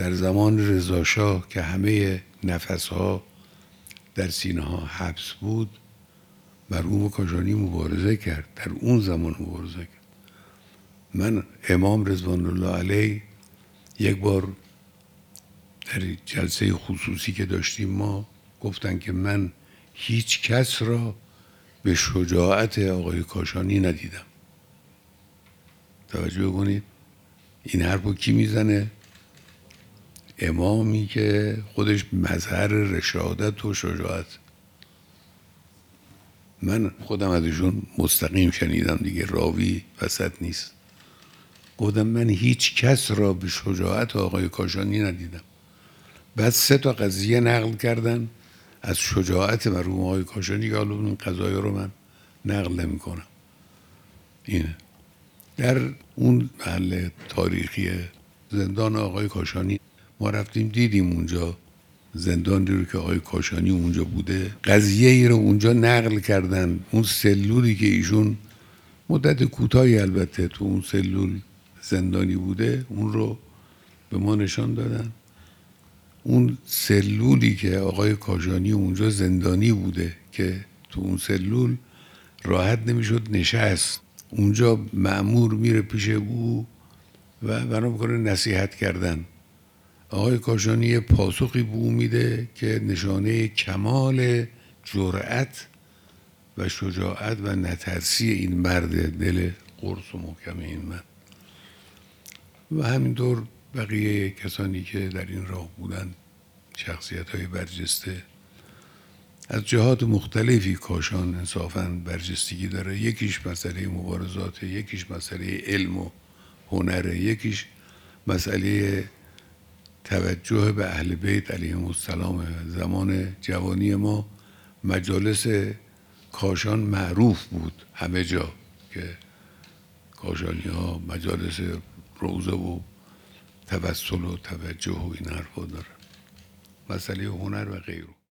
در زمان رضا شاه که همه نفسها در سینه ها حبس بود، مرحوم کاشانی مبارزه کرد، در اون زمان مبارزه کرد. من امام رضوان الله علیه یک بار در جلسه خصوصی که داشتیم ما گفتن که من هیچ کس را به شجاعت آقای کاشانی ندیدم. توجه کنید، این حرفو کی میزنه؟ امامی که خودش مظهر رشادت و شجاعت. من خودم ازشون مستقیم شنیدم دیگه، راوی وسط نیست. گفتم من هیچ کس را به شجاعت آقای کاشانی ندیدم. بعد 3 تا قضیه نقل کردن از شجاعت مرحوم آقای کاشانی که حالا اون قضایا رو من نقل نمی کنم. اینه در اون محل تاریخی زندان آقای کاشانی ما رفتیم دیدیم اونجا زندانی رو که آقای کاشانی اونجا بوده. قضیه ای رو اونجا نقل کردن. اون سلولی که ایشون مدت کوتاهی البته تو اون سلول زندانی بوده اون رو به ما نشان دادن. اون سلولی که آقای کاشانی اونجا زندانی بوده که تو اون سلول راحت نمیشد نشست. اونجا مأمور میره پیش او و بنا میکنه نصیحت کردن. آقای کاشانی پاسخی به او میده که نشانه کمال جرأت و شجاعت و نترسی این مرد دل قرص و محکم این مرد. و همینطور بقیه کسانی که در این راه بودن، شخصیت‌های برجسته. از جهات مختلفی کاشان انصافاً برجستگی داره. یکیش مسئله مبارزات، یکیش مسئله علم و هنر، یکیش مسئله توجه به اهل بیت علیهم السلام. زمان جوانی ما مجالس کاشان معروف بود همه جا که کاشانی ها مجالس روضه و توسل و توجه و این حرفا دارن. مسئله هنر و غیره.